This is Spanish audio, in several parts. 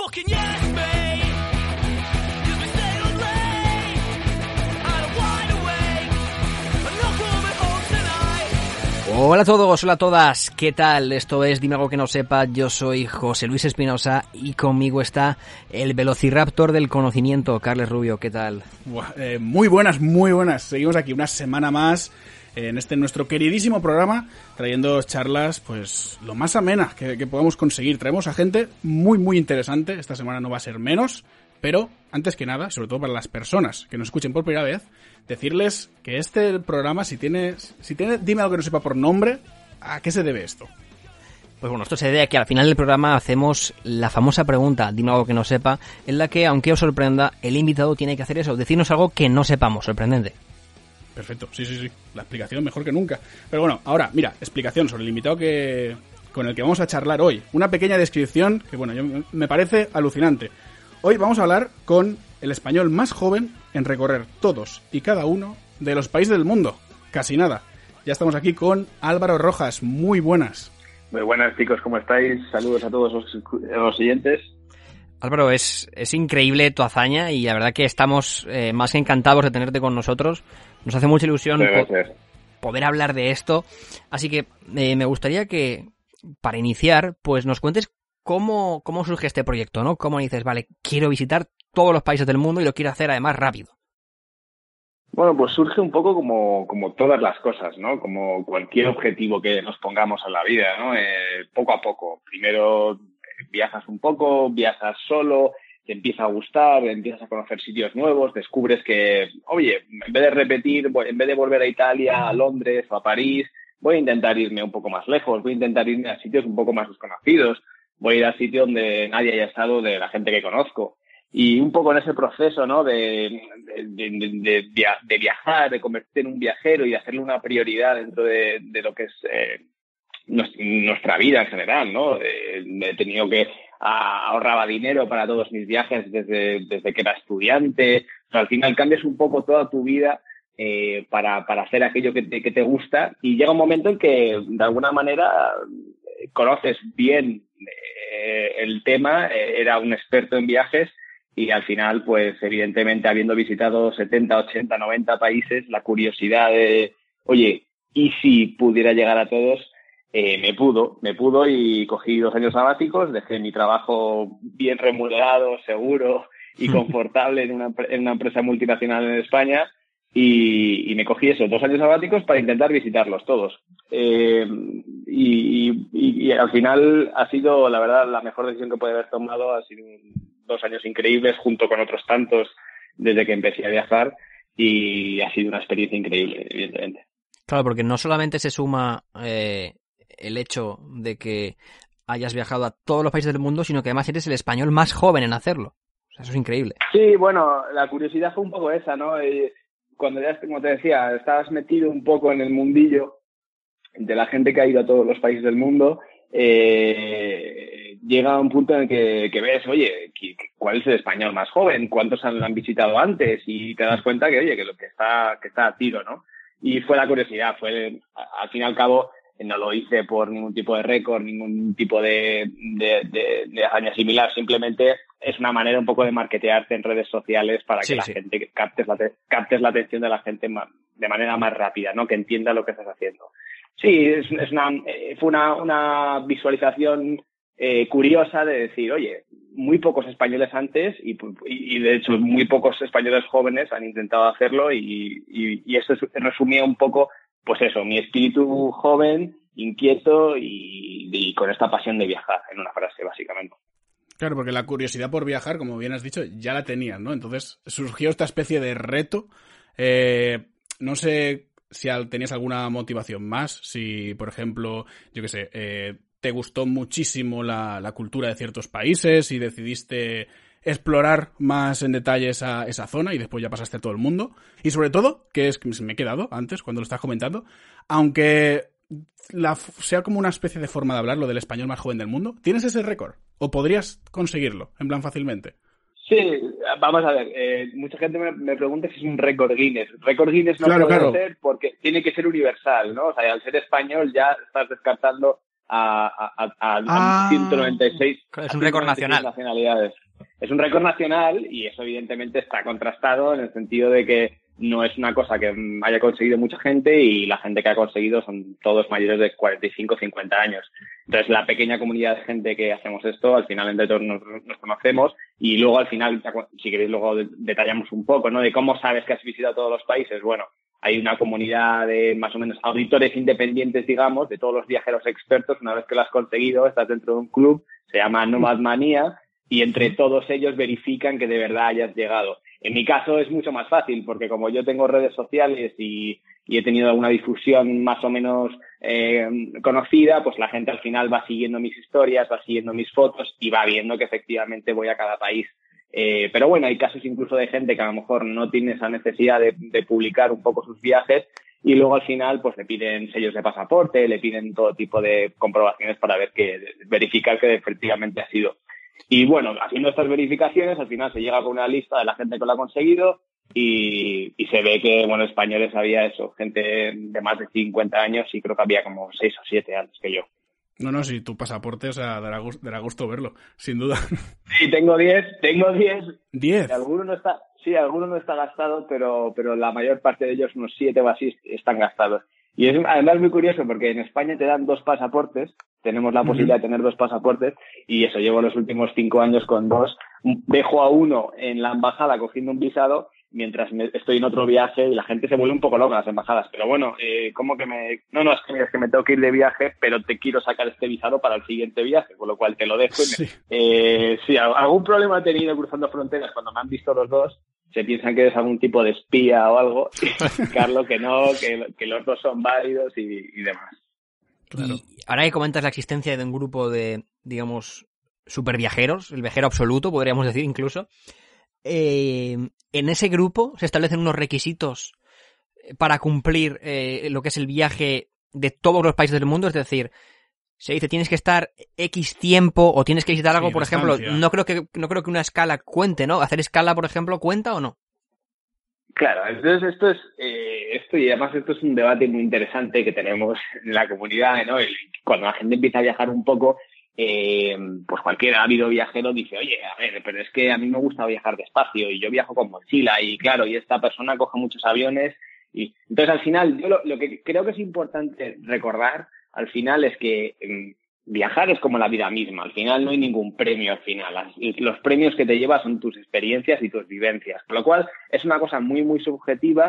fucking yes, mate. You've been staying up late. And I'm wide awake. I'm not coming home tonight. Hola a todos, hola a todas, ¿qué tal? Esto es Dime algo que no sepa, yo soy José Luis Espinosa y conmigo está el velociraptor del conocimiento, Carles Rubio, ¿qué tal? Muy buenas, seguimos aquí una semana más en este nuestro queridísimo programa, trayendo charlas pues lo más amenas que podamos conseguir. Traemos a gente muy interesante, esta semana no va a ser menos, pero antes que nada, sobre todo para las personas que nos escuchen por primera vez, decirles que este programa, si tiene Dime algo que no sepa por nombre, ¿a qué se debe esto? Pues bueno, esto se debe a que al final del programa hacemos la famosa pregunta, dime algo que no sepa, en la que, aunque os sorprenda, el invitado tiene que hacer eso, decirnos algo que no sepamos, sorprendente. Perfecto, sí, la explicación mejor que nunca. Pero bueno, ahora, mira, explicación sobre el invitado con el que vamos a charlar hoy. Una pequeña descripción que, bueno, me parece alucinante. Hoy vamos a hablar con el español más joven en recorrer todos y cada uno de los países del mundo. Casi nada. Ya estamos aquí con Álvaro Rojas. Muy buenas. Muy buenas, chicos, ¿cómo estáis? Saludos a todos los oyentes. Álvaro, es increíble tu hazaña y la verdad que estamos más que encantados de tenerte con nosotros. Nos hace mucha ilusión poder hablar de esto. Así que me gustaría que, para iniciar, pues nos cuentes cómo surge este proyecto, ¿no? Cómo dices, vale, quiero visitar todos los países del mundo y lo quiero hacer además rápido. Bueno, pues surge un poco como todas las cosas, ¿no? Como cualquier objetivo que nos pongamos en la vida, ¿no? Poco a poco. Primero viajas un poco, viajas solo, te empieza a gustar, empiezas a conocer sitios nuevos, descubres que, oye, en vez de repetir, en vez de volver a Italia, a Londres o a París, voy a intentar irme un poco más lejos, voy a intentar irme a sitios un poco más desconocidos, voy a ir a sitios donde nadie haya estado de la gente que conozco. Y un poco en ese proceso, ¿no? de viajar, de convertirte en un viajero y de hacerle una prioridad dentro de lo que es nuestra vida en general, ¿no? He tenido que ahorraba dinero para todos mis viajes desde que era estudiante. O sea, al final cambias un poco toda tu vida para hacer aquello que te gusta, y llega un momento en que de alguna manera conoces bien el tema, era un experto en viajes, y al final, pues evidentemente, habiendo visitado 70, 80, 90 países, la curiosidad de, oye, ¿y si pudiera llegar a todos? Me pudo y cogí 2 años sabáticos, dejé mi trabajo bien remunerado, seguro y confortable en una empresa multinacional en España, y me cogí esos 2 años sabáticos para intentar visitarlos todos. Y al final ha sido, la verdad, la mejor decisión que puede haber tomado. Ha sido 2 años increíbles junto con otros tantos desde que empecé a viajar, y ha sido una experiencia increíble, evidentemente. Claro, porque no solamente se suma el hecho de que hayas viajado a todos los países del mundo, sino que además eres el español más joven en hacerlo. O sea, eso es increíble. Sí, bueno, la curiosidad fue un poco esa, ¿no? Cuando ya, como te decía, estabas metido un poco en el mundillo de la gente que ha ido a todos los países del mundo, llega un punto en el que ves, oye, ¿cuál es el español más joven? ¿Cuántos han visitado antes? Y te das cuenta que, oye, que lo que está a tiro, ¿no? Y fue la curiosidad, al fin y al cabo, no lo hice por ningún tipo de récord, ningún tipo de hazaña similar. Simplemente es una manera un poco de marketearte en redes sociales para que gente captes la atención de la gente de manera más rápida, ¿no? Que entienda lo que estás haciendo. Sí, fue una visualización curiosa de decir, oye, muy pocos españoles antes y de hecho muy pocos españoles jóvenes han intentado hacerlo, y esto resumía un poco, pues eso, mi espíritu joven, inquieto y con esta pasión de viajar, en una frase, básicamente. Claro, porque la curiosidad por viajar, como bien has dicho, ya la tenías, ¿no? Entonces surgió esta especie de reto. No sé si tenías alguna motivación más, si, por ejemplo, yo qué sé, te gustó muchísimo la cultura de ciertos países y decidiste explorar más en detalle esa zona y después ya pasaste a todo el mundo. Y sobre todo, que es que me he quedado antes cuando lo estás comentando, aunque sea como una especie de forma de hablar lo del español más joven del mundo, ¿tienes ese récord? ¿O podrías conseguirlo, en plan, fácilmente? Sí, vamos a ver, mucha gente me pregunta si es un récord Guinness. Récord Guinness no puede ser porque tiene que ser universal, ¿no? O sea, al ser español ya estás descartando a 196. Es un récord nacional. Nacionalidades. Es un récord nacional y eso evidentemente está contrastado en el sentido de que no es una cosa que haya conseguido mucha gente y la gente que ha conseguido son todos mayores de 45 o 50 años. Entonces, la pequeña comunidad de gente que hacemos esto, al final entre todos nos conocemos y luego al final, si queréis, luego detallamos un poco, ¿no? De cómo sabes que has visitado todos los países. Bueno, hay una comunidad de más o menos auditores independientes, digamos, de todos los viajeros expertos. Una vez que lo has conseguido, estás dentro de un club, se llama Nomadmania, y entre todos ellos verifican que de verdad hayas llegado. En mi caso es mucho más fácil porque como yo tengo redes sociales y he tenido alguna difusión más o menos conocida, pues la gente al final va siguiendo mis historias, va siguiendo mis fotos y va viendo que efectivamente voy a cada país. Pero bueno, hay casos incluso de gente que a lo mejor no tiene esa necesidad de publicar un poco sus viajes y luego al final pues le piden sellos de pasaporte, le piden todo tipo de comprobaciones para verificar que efectivamente ha sido. Y bueno, haciendo estas verificaciones, al final se llega con una lista de la gente que lo ha conseguido y se ve que, bueno, españoles había eso, gente de más de 50 años y creo que había como 6 o 7 antes que yo. No, si tu pasaporte, o sea, dará gusto verlo, sin duda. Sí, tengo 10. ¿10? Alguno no está gastado, pero la mayor parte de ellos, unos 7 o así, están gastados. Y es además muy curioso porque en España te dan 2 pasaportes, tenemos la posibilidad de tener 2 pasaportes y eso, llevo los últimos 5 años con 2. Dejo a uno en la embajada cogiendo un visado mientras estoy en otro viaje y la gente se vuelve un poco loca en las embajadas. Pero bueno, ¿cómo que me...? No, es que me tengo que ir de viaje, pero te quiero sacar este visado para el siguiente viaje, con lo cual te lo dejo. Sí, algún problema he tenido cruzando fronteras cuando me han visto los 2. Se piensan que eres algún tipo de espía o algo, y Carlos, que no, que los 2 son válidos y demás. Claro. Y ahora que comentas la existencia de un grupo de, digamos, super viajeros, el viajero absoluto, podríamos decir incluso, en ese grupo se establecen unos requisitos para cumplir lo que es el viaje de todos los países del mundo, es decir, se dice tienes que estar X tiempo o tienes que visitar algo, por ejemplo, no creo que una escala cuente, ¿no? Hacer escala, por ejemplo, ¿cuenta o no? Claro, entonces esto y además esto es un debate muy interesante que tenemos en la comunidad, ¿no? Cuando la gente empieza a viajar un poco, pues cualquier ávido viajero dice, oye, a ver, pero es que a mí me gusta viajar despacio y yo viajo con mochila y claro, y esta persona coge muchos aviones y entonces al final yo lo que creo que es importante recordar al final es que viajar es como la vida misma. Al final no hay ningún premio al final. Los premios que te llevas son tus experiencias y tus vivencias. Con lo cual es una cosa muy, muy subjetiva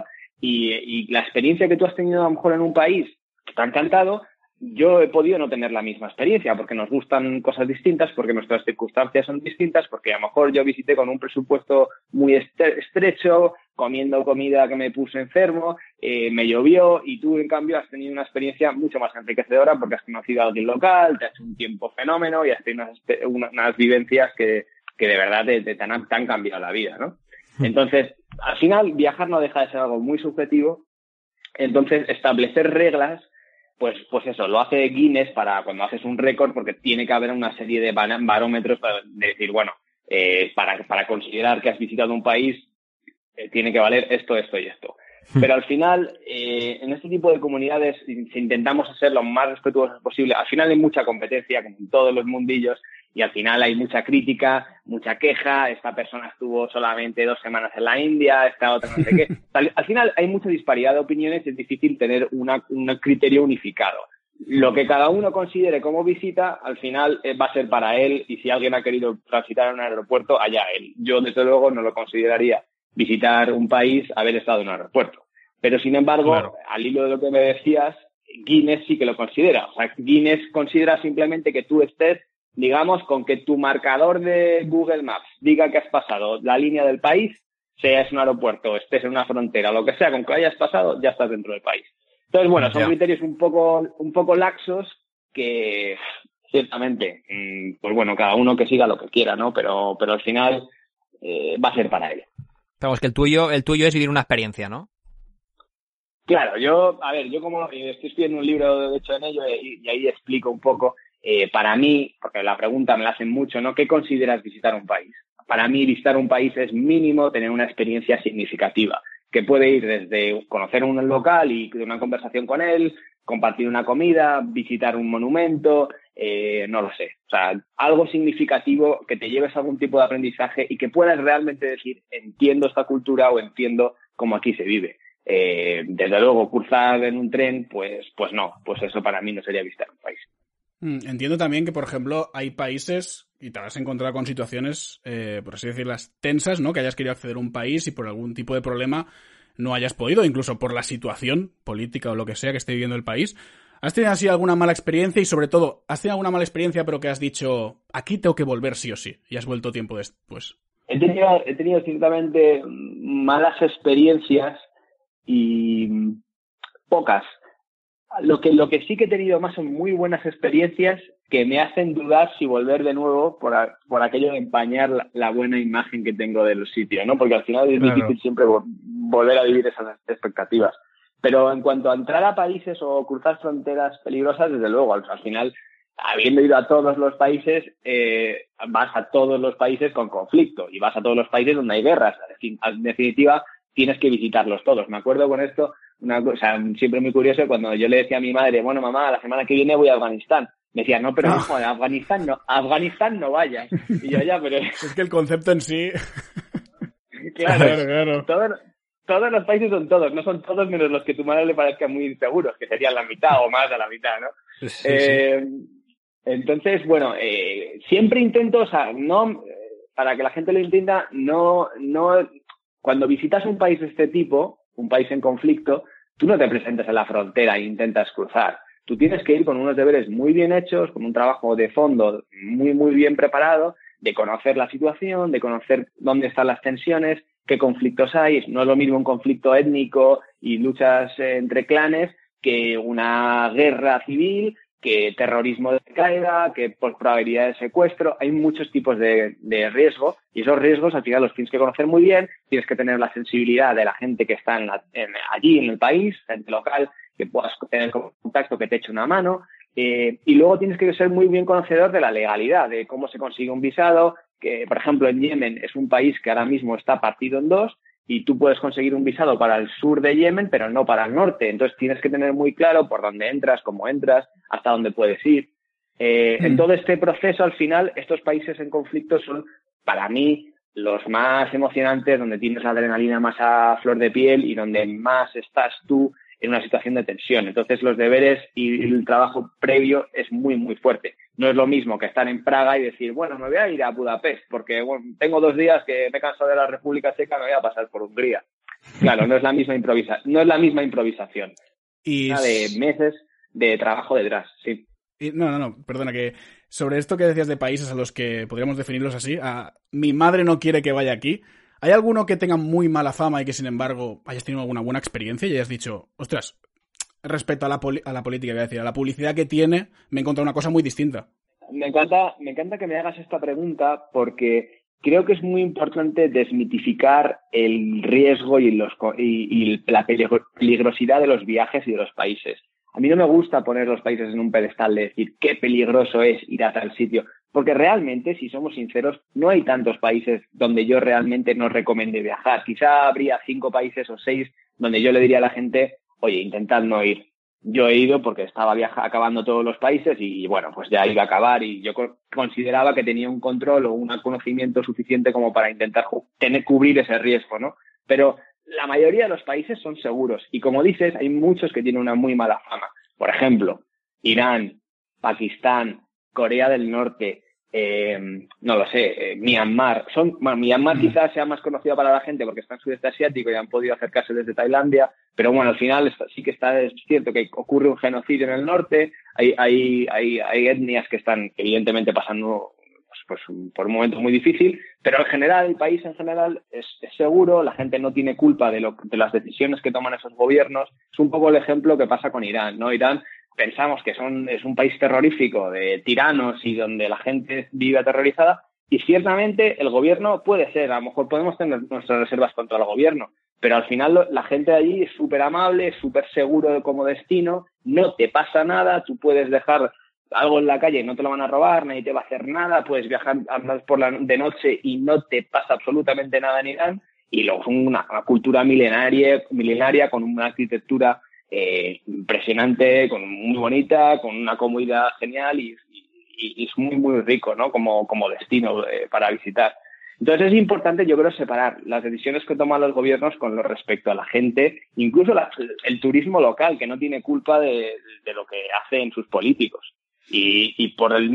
y la experiencia que tú has tenido a lo mejor en un país que te ha encantado, yo he podido no tener la misma experiencia porque nos gustan cosas distintas, porque nuestras circunstancias son distintas, porque a lo mejor yo visité con un presupuesto muy estrecho, comiendo comida que me puso enfermo, me llovió y tú en cambio has tenido una experiencia mucho más enriquecedora porque has conocido a alguien local, te has hecho un tiempo fenómeno y has tenido unas vivencias que de verdad te han cambiado la vida, ¿no? Entonces, al final viajar no deja de ser algo muy subjetivo, entonces establecer reglas pues eso, lo hace Guinness para cuando haces un récord porque tiene que haber una serie de barómetros para decir, bueno, para considerar que has visitado un país tiene que valer esto y esto. Pero al final, en este tipo de comunidades, si intentamos ser lo más respetuosos posible, al final hay mucha competencia, como en todos los mundillos, y al final hay mucha crítica, mucha queja, esta persona estuvo solamente 2 semanas en la India, esta otra no sé qué. Al final hay mucha disparidad de opiniones y es difícil tener un criterio unificado. Lo que cada uno considere como visita, al final va a ser para él, y si alguien ha querido transitar en un aeropuerto, allá él. Yo, desde luego, no lo consideraría visitar un país, haber estado en un aeropuerto. Pero, sin embargo, claro, al hilo de lo que me decías, Guinness sí que lo considera. O sea, Guinness considera simplemente que tú estés, digamos, con que tu marcador de Google Maps diga que has pasado la línea del país, seas un aeropuerto, estés en una frontera, lo que sea, con que hayas pasado, ya estás dentro del país. Entonces, bueno, son criterios un poco laxos que, ciertamente, pues bueno, cada uno que siga lo que quiera, ¿no? Pero al final va a ser para él. Vamos, que el tuyo es vivir una experiencia, ¿no? Claro, yo como estoy escribiendo un libro, de hecho, en ello, y ahí explico un poco, para mí, porque la pregunta me la hacen mucho, ¿no? ¿Qué consideras visitar un país? Para mí, visitar un país es mínimo tener una experiencia significativa, que puede ir desde conocer a un local y de una conversación con él, compartir una comida, visitar un monumento, no lo sé. O sea, algo significativo que te lleves a algún tipo de aprendizaje y que puedas realmente decir, entiendo esta cultura o entiendo cómo aquí se vive. Desde luego, cruzar en un tren, pues no, pues eso para mí no sería visitar un país. Entiendo también que, por ejemplo, hay países, y te vas a encontrar con situaciones, por así decirlas, tensas, ¿no? Que hayas querido acceder a un país y por algún tipo de problema no hayas podido, incluso por la situación política o lo que sea que esté viviendo el país. ¿Has tenido así alguna mala experiencia? Y sobre todo, ¿has tenido alguna mala experiencia pero que has dicho, aquí tengo que volver sí o sí, y has vuelto tiempo después? He tenido ciertamente malas experiencias y pocas. Lo que sí que he tenido más son muy buenas experiencias que me hacen dudar si volver de nuevo por aquello de empañar la buena imagen que tengo de los sitios, ¿no? Porque al final es difícil siempre volver a vivir esas expectativas. Pero en cuanto a entrar a países o cruzar fronteras peligrosas, desde luego, al final, habiendo ido a todos los países, vas a todos los países con conflicto y vas a todos los países donde hay guerras. En definitiva, tienes que visitarlos todos. Me acuerdo con esto, una cosa siempre muy curioso, cuando yo le decía a mi madre, bueno, mamá, la semana que viene voy a Afganistán. Me decía, no, pero hijo, a Afganistán no vayas. Y yo, ya, pero... Es que el concepto en sí... Claro. Todos los países son todos, no son todos menos los que tu madre le parezcan muy inseguros, que serían la mitad o más de la mitad, ¿no? Sí. Entonces, bueno, siempre intento, o sea, no, para que la gente lo entienda, no, cuando visitas un país de este tipo, un país en conflicto, tú no te presentas en la frontera e intentas cruzar. Tú tienes que ir con unos deberes muy bien hechos, con un trabajo de fondo muy, muy bien preparado, de conocer la situación, de conocer dónde están las tensiones, qué conflictos hay. No es lo mismo un conflicto étnico y luchas entre clanes que una guerra civil, que terrorismo de Al-Qaeda, que por probabilidad de secuestro. Hay muchos tipos de riesgo y esos riesgos al final los tienes que conocer muy bien. Tienes que tener la sensibilidad de la gente que está allí en el país, gente local, que puedas tener contacto, que te eche una mano. Y luego tienes que ser muy bien conocedor de la legalidad, de cómo se consigue un visado, que por ejemplo en Yemen es un país que ahora mismo está partido en dos y tú puedes conseguir un visado para el sur de Yemen pero no para el norte, entonces tienes que tener muy claro por dónde entras, cómo entras, hasta dónde puedes ir. En todo este proceso al final estos países en conflicto son para mí los más emocionantes, donde tienes la adrenalina más a flor de piel y donde más estás tú en una situación de tensión. Entonces los deberes y el trabajo previo es muy, muy fuerte. No es lo mismo que estar en Praga y decir, bueno, me voy a ir a Budapest porque bueno, tengo 2 días que me he cansado de la República Checa, me voy a pasar por Hungría. Claro, no es la misma improvisación. Y de meses de trabajo detrás, sí. No, perdona, que sobre esto que decías de países a los que podríamos definirlos así, mi madre no quiere que vaya aquí. ¿Hay alguno que tenga muy mala fama y que, sin embargo, hayas tenido alguna buena experiencia y hayas dicho, ostras, respecto a la política, voy a decir, a la publicidad que tiene, me he encontrado una cosa muy distinta? Me encanta que me hagas esta pregunta porque creo que es muy importante desmitificar el riesgo y la peligrosidad de los viajes y de los países. A mí no me gusta poner los países en un pedestal de decir qué peligroso es ir a tal sitio, porque realmente, si somos sinceros, no hay tantos países donde yo realmente no recomiende viajar. Quizá habría 5 países o 6 donde yo le diría a la gente, oye, intentad no ir. Yo he ido porque estaba acabando todos los países y bueno, pues ya iba a acabar y yo consideraba que tenía un control o un conocimiento suficiente como para intentar cubrir ese riesgo, ¿no? Pero la mayoría de los países son seguros y como dices, hay muchos que tienen una muy mala fama. Por ejemplo, Irán, Pakistán, Corea del Norte, no lo sé, Myanmar. Myanmar quizás sea más conocida para la gente porque está en sudeste asiático y han podido acercarse desde Tailandia, pero bueno, al final sí que es cierto que ocurre un genocidio en el norte, hay etnias que están evidentemente pasando pues por un momento muy difícil, pero en general, el país en general es seguro, la gente no tiene culpa de las decisiones que toman esos gobiernos. Es un poco el ejemplo que pasa con Irán, ¿no? Irán pensamos que es un país terrorífico de tiranos y donde la gente vive aterrorizada y ciertamente el gobierno puede ser, a lo mejor podemos tener nuestras reservas contra el gobierno, pero al final la gente de allí es súper amable, es súper seguro como destino, no te pasa nada, tú puedes dejar algo en la calle y no te lo van a robar, nadie te va a hacer nada, puedes viajar de noche y no te pasa absolutamente nada en Irán, y luego es una cultura milenaria con una arquitectura impresionante, muy bonita, con una comodidad genial y es muy, muy rico, ¿no? Como destino para visitar. Entonces es importante, yo creo, separar las decisiones que toman los gobiernos con lo respecto a la gente, incluso el turismo local, que no tiene culpa de lo que hacen sus políticos. Y por la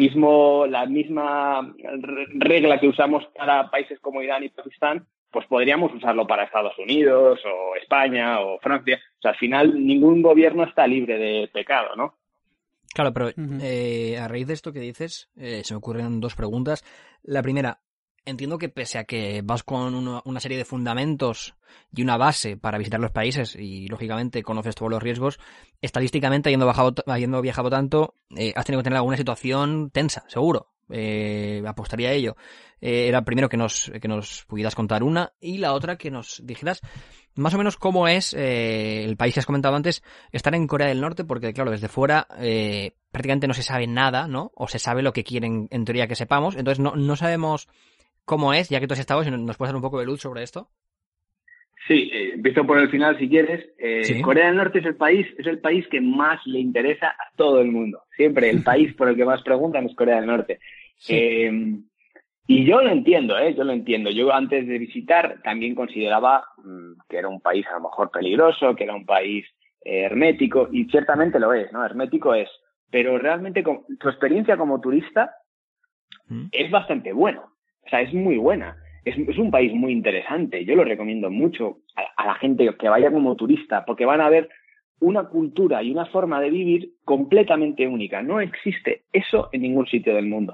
misma regla que usamos para países como Irán y Pakistán, pues podríamos usarlo para Estados Unidos o España o Francia. O sea, al final ningún gobierno está libre de pecado, ¿no? Claro, pero a raíz de esto que dices, se me ocurren dos preguntas. La primera, entiendo que pese a que vas con una serie de fundamentos y una base para visitar los países y, lógicamente, conoces todos los riesgos, estadísticamente, habiendo viajado tanto, has tenido que tener alguna situación tensa, seguro. Apostaría a ello. Era primero que nos pudieras contar una, y la otra que nos dijeras más o menos cómo es el país que has comentado antes, estar en Corea del Norte, porque claro, desde fuera prácticamente no se sabe nada, ¿no? O se sabe lo que quieren en teoría que sepamos, entonces no sabemos cómo es, ya que tú has estado, si nos puedes dar un poco de luz sobre esto. Sí, empiezo por el final si quieres. Sí. Corea del Norte es el país que más le interesa a todo el mundo. Siempre el país por el que más preguntan es Corea del Norte. Sí. Y yo lo entiendo, yo lo entiendo. Yo antes de visitar también consideraba que era un país a lo mejor peligroso, que era un país hermético, y ciertamente lo es, ¿no? Hermético es. Pero realmente tu experiencia como turista es bastante buena. O sea, es muy buena. Es un país muy interesante. Yo lo recomiendo mucho a la gente que vaya como turista, porque van a ver una cultura y una forma de vivir completamente única. No existe eso en ningún sitio del mundo.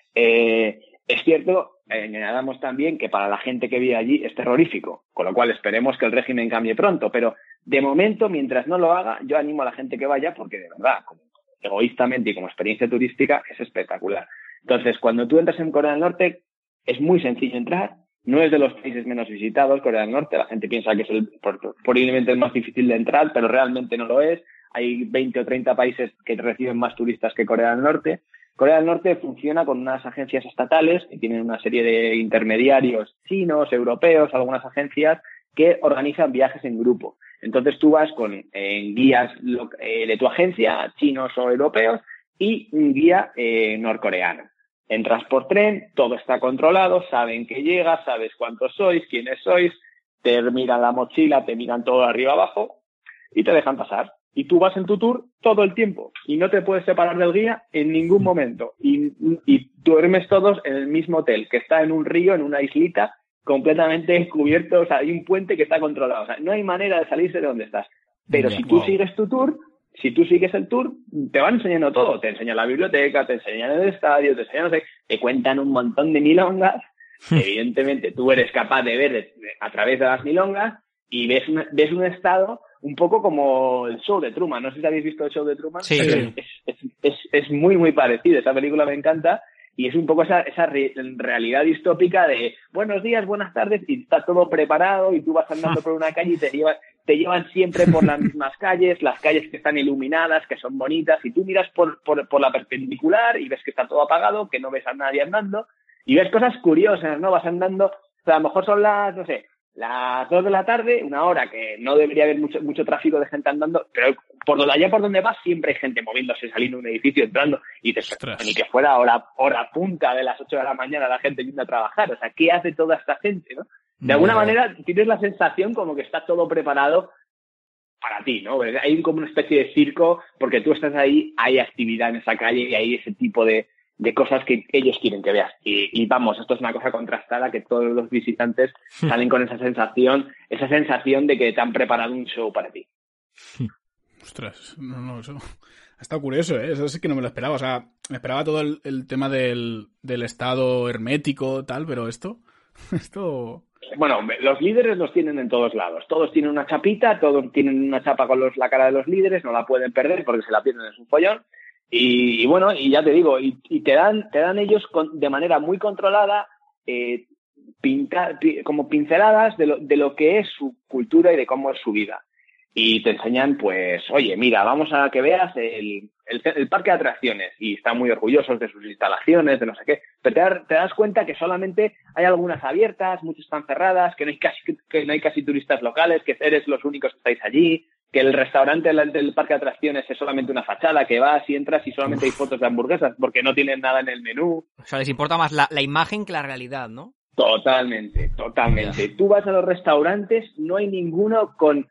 Es cierto, añadamos también que para la gente que vive allí es terrorífico, con lo cual esperemos que el régimen cambie pronto, pero de momento, mientras no lo haga, yo animo a la gente que vaya porque de verdad, egoístamente y como experiencia turística, es espectacular. Entonces, cuando tú entras en Corea del Norte, es muy sencillo entrar, no es de los países menos visitados, Corea del Norte, la gente piensa que es probablemente el más difícil de entrar, pero realmente no lo es. Hay 20 o 30 países que reciben más turistas que Corea del Norte. Corea del Norte funciona con unas agencias estatales que tienen una serie de intermediarios chinos, europeos, algunas agencias que organizan viajes en grupo. Entonces tú vas con guías de tu agencia, chinos o europeos, y un guía norcoreano. Entras por tren, todo está controlado, saben que llegas, sabes cuántos sois, quiénes sois, te miran la mochila, te miran todo de arriba abajo y te dejan pasar. Y tú vas en tu tour todo el tiempo y no te puedes separar del guía en ningún momento. Y duermes todos en el mismo hotel, que está en un río, en una islita, completamente cubierto. O sea, hay un puente que está controlado. O sea, no hay manera de salirse de donde estás. Pero si tú sigues tu tour, si tú sigues el tour, te van enseñando todo. Te enseñan la biblioteca, te enseñan el estadio, te enseñan, no sé, te cuentan un montón de milongas. Evidentemente, tú eres capaz de ver a través de las milongas y ves un estado un poco como el show de Truman. No sé si habéis visto el show de Truman. Sí. Es muy, muy parecido. Esa película me encanta. Y es un poco esa realidad distópica de buenos días, buenas tardes, y está todo preparado y tú vas andando por una calle y te llevan siempre por las mismas calles, las calles que están iluminadas, que son bonitas, y tú miras por la perpendicular y ves que está todo apagado, que no ves a nadie andando, y ves cosas curiosas, ¿no? Vas andando, o sea, a lo mejor son las 2 de la tarde, una hora que no debería haber mucho tráfico de gente andando, pero por donde vas siempre hay gente moviéndose, saliendo de un edificio, entrando, y ni que fuera hora punta de las 8 de la mañana la gente yendo a trabajar. O sea, ¿qué hace toda esta gente, no? De alguna manera tienes la sensación como que está todo preparado para ti, ¿no? Hay como una especie de circo, porque tú estás ahí, hay actividad en esa calle y hay ese tipo de cosas que ellos quieren que veas. Y vamos, esto es una cosa contrastada, que todos los visitantes salen con esa sensación de que te han preparado un show para ti. Ostras, no, eso ha estado curioso, ¿eh? Eso sí que no me lo esperaba. O sea, me esperaba todo el tema del estado hermético, tal, pero esto... Bueno, los líderes los tienen en todos lados. Todos tienen una chapita, todos tienen una chapa con la cara de los líderes, no la pueden perder porque se la pierden, es un follón. Y bueno, y ya te digo, y te dan ellos de manera muy controlada como pinceladas de lo que es su cultura y de cómo es su vida. y te enseñan, pues, oye, mira, vamos a que veas el parque de atracciones, y están muy orgullosos de sus instalaciones, de no sé qué, pero te das cuenta que solamente hay algunas abiertas, muchas están cerradas, que no hay casi turistas locales, que eres los únicos que estáis allí, que el restaurante del parque de atracciones es solamente una fachada, que vas y entras y solamente hay fotos de hamburguesas porque no tienen nada en el menú. O sea, les importa más la imagen que la realidad, ¿no? Totalmente. Tú vas a los restaurantes, no hay ninguno con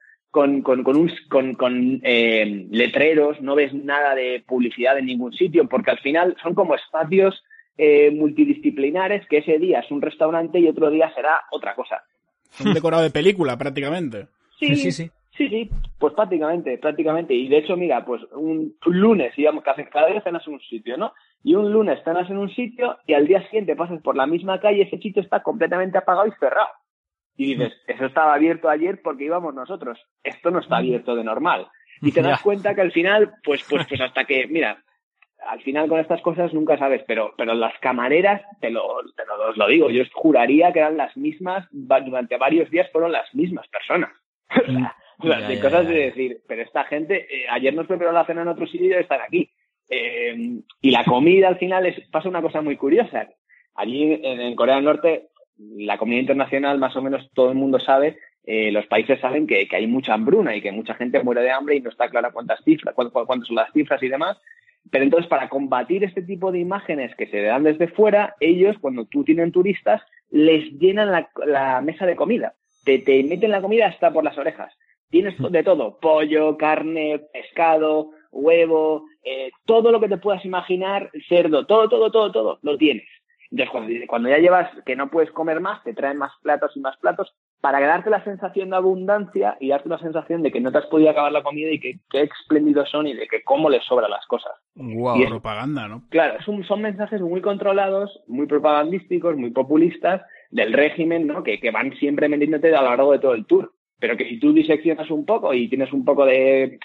letreros, no ves nada de publicidad en ningún sitio, porque al final son como espacios multidisciplinares, que ese día es un restaurante y otro día será otra cosa. Un decorado de película, prácticamente. Sí, pues prácticamente. Y de hecho, mira, pues un lunes, digamos, que cada día cenas en un sitio, ¿no? Y un lunes cenas en un sitio y al día siguiente pasas por la misma calle, ese sitio está completamente apagado y cerrado. Y dices, eso estaba abierto ayer porque íbamos nosotros. Esto no está abierto de normal. Y te das cuenta que al final, pues hasta que, mira, al final con estas cosas nunca sabes, pero las camareras, os lo digo, yo juraría que eran las mismas, durante varios días fueron las mismas personas. Cosas de decir, pero esta gente, ayer nos preparó la cena en otro sitio y están aquí. Y la comida al final pasa una cosa muy curiosa. Allí en Corea del Norte, la comunidad internacional, más o menos todo el mundo sabe, los países saben que hay mucha hambruna y que mucha gente muere de hambre y no está clara cuántas son las cifras y demás. Pero entonces, para combatir este tipo de imágenes que se dan desde fuera, ellos, cuando tú tienen turistas, les llenan la mesa de comida. Te meten la comida hasta por las orejas. Tienes de todo, pollo, carne, pescado, huevo, todo lo que te puedas imaginar, cerdo, todo, lo tienes. Entonces, cuando ya llevas que no puedes comer más, te traen más platos y más platos para darte la sensación de abundancia y darte la sensación de que no te has podido acabar la comida y que qué espléndidos son y de que cómo les sobran las cosas. Wow, propaganda, ¿no? Claro, son mensajes muy controlados, muy propagandísticos, muy populistas del régimen, ¿no? Que van siempre metiéndote a lo largo de todo el tour. Pero que si tú diseccionas un poco y tienes un poco de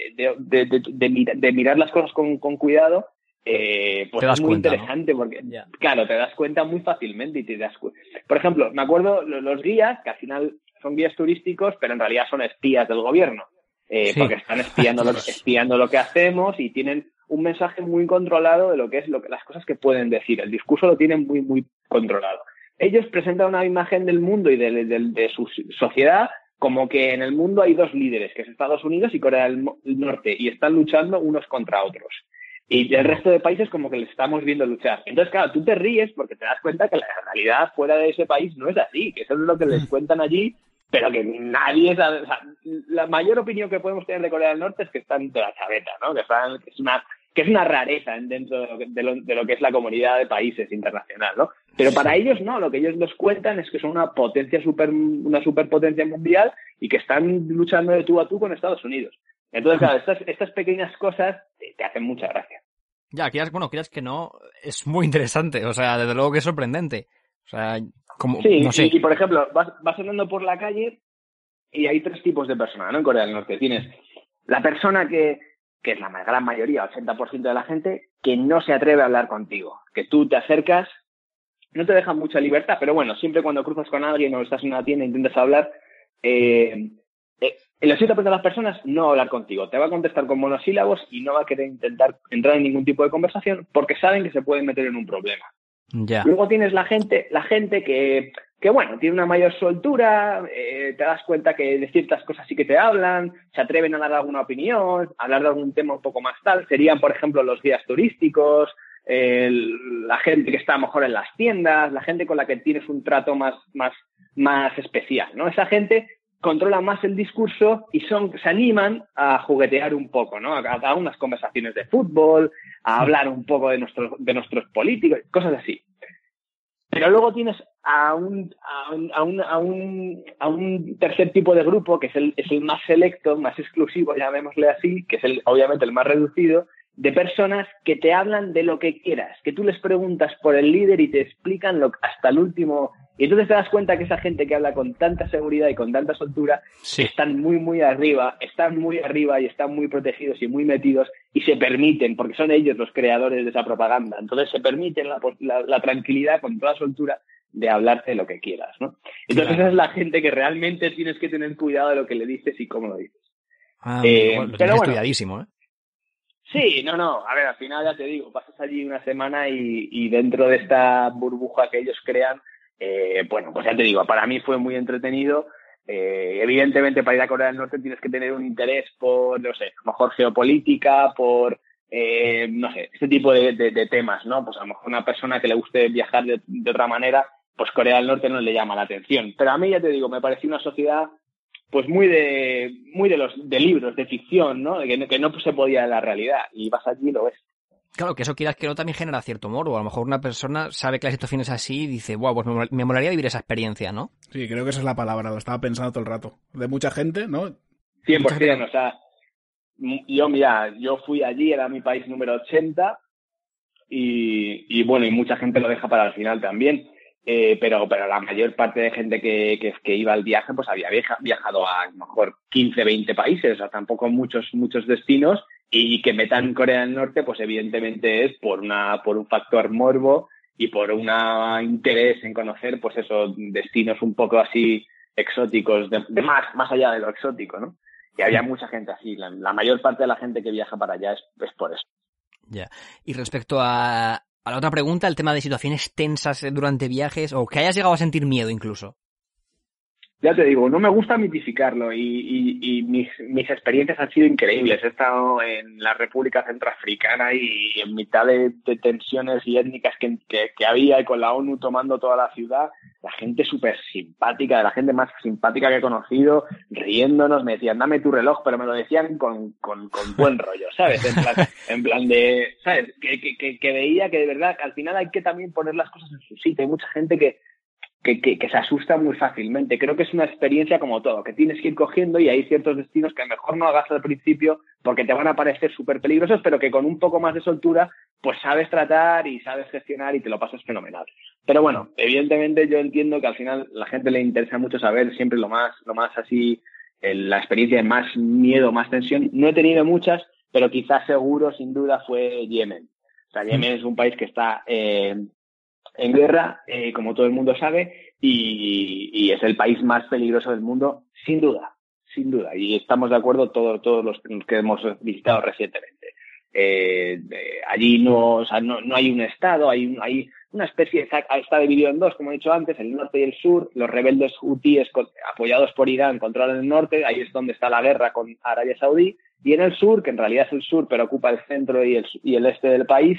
mirar las cosas con cuidado, pues es muy interesante, ¿no? Porque, claro, te das cuenta muy fácilmente y te das cuenta. Por ejemplo, me acuerdo los guías, que al final son guías turísticos, pero en realidad son espías del gobierno, porque están espiando lo que hacemos y tienen un mensaje muy controlado de lo que es las cosas que pueden decir. El discurso lo tienen muy, muy controlado. Ellos presentan una imagen del mundo y de su sociedad como que en el mundo hay dos líderes, que es Estados Unidos y Corea del Norte, y están luchando unos contra otros. Y el resto de países como que les estamos viendo luchar. Entonces, claro, tú te ríes porque te das cuenta que la realidad fuera de ese país no es así, que eso es lo que les cuentan allí, pero que nadie sabe. O sea, la mayor opinión que podemos tener de Corea del Norte es que están de la chaveta, ¿no? Que es una rareza dentro de lo que es la comunidad de países internacional, ¿no? Pero para ellos no, lo que ellos nos cuentan es que son una superpotencia mundial y que están luchando de tú a tú con Estados Unidos. Entonces, claro, estas pequeñas cosas te hacen mucha gracia. Ya, quieras que no, es muy interesante, o sea, desde luego que es sorprendente. O sea, como, sí, no sé. Y por ejemplo, vas andando por la calle y hay tres tipos de personas, ¿no? En Corea del Norte tienes la persona que es la gran mayoría, 80% de la gente, que no se atreve a hablar contigo. Que tú te acercas, no te dejan mucha libertad, pero bueno, siempre cuando cruzas con alguien o estás en una tienda e intentas hablar, el 80% de las personas no va a hablar contigo. Te va a contestar con monosílabos y no va a querer intentar entrar en ningún tipo de conversación porque saben que se pueden meter en un problema. Ya. Luego tienes la gente que bueno, tiene una mayor soltura, te das cuenta que de ciertas cosas sí que te hablan, se atreven a dar alguna opinión, a hablar de algún tema un poco más tal. Serían, por ejemplo, los guías turísticos, la gente que está mejor en las tiendas, la gente con la que tienes un trato más especial, ¿no? Esa gente controla más el discurso y se animan a juguetear un poco, ¿no? A dar unas conversaciones de fútbol, a hablar un poco de nuestros políticos, cosas así. Pero luego tienes a un tercer tipo de grupo, que es el más selecto, más exclusivo, llamémosle así, que es obviamente el más reducido, de personas que te hablan de lo que quieras, que tú les preguntas por el líder y te explican hasta el último. Y entonces te das cuenta que esa gente que habla con tanta seguridad y con tanta soltura están muy, muy arriba, y están muy protegidos y muy metidos y se permiten, porque son ellos los creadores de esa propaganda, entonces se permiten la tranquilidad con toda soltura de hablarte de lo que quieras, ¿no? Entonces esa es la gente que realmente tienes que tener cuidado de lo que le dices y cómo lo dices. Lo tienes estudiadísimo, ¿eh? Sí, no. A ver, al final ya te digo, pasas allí una semana y dentro de esta burbuja que ellos crean, bueno, pues ya te digo, para mí fue muy entretenido. Evidentemente, para ir a Corea del Norte tienes que tener un interés por, no sé, a lo mejor geopolítica, por, no sé, este tipo de temas, ¿no? Pues a lo mejor una persona que le guste viajar de otra manera, pues Corea del Norte no le llama la atención. Pero a mí, ya te digo, me pareció una sociedad pues muy de libros, de ficción, ¿no? Que no se podía en la realidad. Y vas allí y lo ves. Claro, que eso quieras que no también genera cierto morbo. A lo mejor una persona sabe que la situación es así y dice, wow, pues me molaría vivir esa experiencia, ¿no? Sí, creo que esa es la palabra, lo estaba pensando todo el rato. De mucha gente, ¿no? 100%, o sea, yo fui allí, era mi país número 80 y bueno, y mucha gente lo deja para el final también. Pero la mayor parte de gente que iba al viaje, pues había viajado a lo mejor 15, 20 países, o sea, tampoco muchos destinos, y que metan Corea del Norte, pues evidentemente es por un factor morbo y por un interés en conocer, pues esos destinos un poco así exóticos, de más allá de lo exótico, ¿no? Y había mucha gente así, la mayor parte de la gente que viaja para allá es por eso. Ya. Y respecto a la otra pregunta, el tema de situaciones tensas durante viajes, o que hayas llegado a sentir miedo incluso. Ya te digo, no me gusta mitificarlo y mis experiencias han sido increíbles. He estado en la República Centroafricana y en mitad de tensiones y étnicas que había, y con la ONU tomando toda la ciudad, la gente súper simpática, de la gente más simpática que he conocido, riéndonos, me decían, dame tu reloj, pero me lo decían con buen rollo, ¿sabes? En plan de, ¿sabes? Que veía que de verdad al final hay que también poner las cosas en su sitio. Hay mucha gente que se asusta muy fácilmente. Creo que es una experiencia como todo, que tienes que ir cogiendo, y hay ciertos destinos que mejor no hagas al principio porque te van a parecer súper peligrosos, pero que con un poco más de soltura pues sabes tratar y sabes gestionar y te lo pasas fenomenal. Pero bueno, evidentemente yo entiendo que al final la gente le interesa mucho saber siempre lo más así, la experiencia de más miedo, más tensión. No he tenido muchas, pero quizás seguro, sin duda, fue Yemen. O sea, Yemen es un país que está en guerra, como todo el mundo sabe, y es el país más peligroso del mundo, sin duda, y estamos de acuerdo todos los que hemos visitado recientemente. Allí no hay un estado, hay una especie, está dividido en dos, como he dicho antes, el norte y el sur. Los rebeldes hutíes apoyados por Irán controlan el norte, ahí es donde está la guerra con Arabia Saudí, y en el sur, que en realidad es el sur, pero ocupa el centro y el este del país,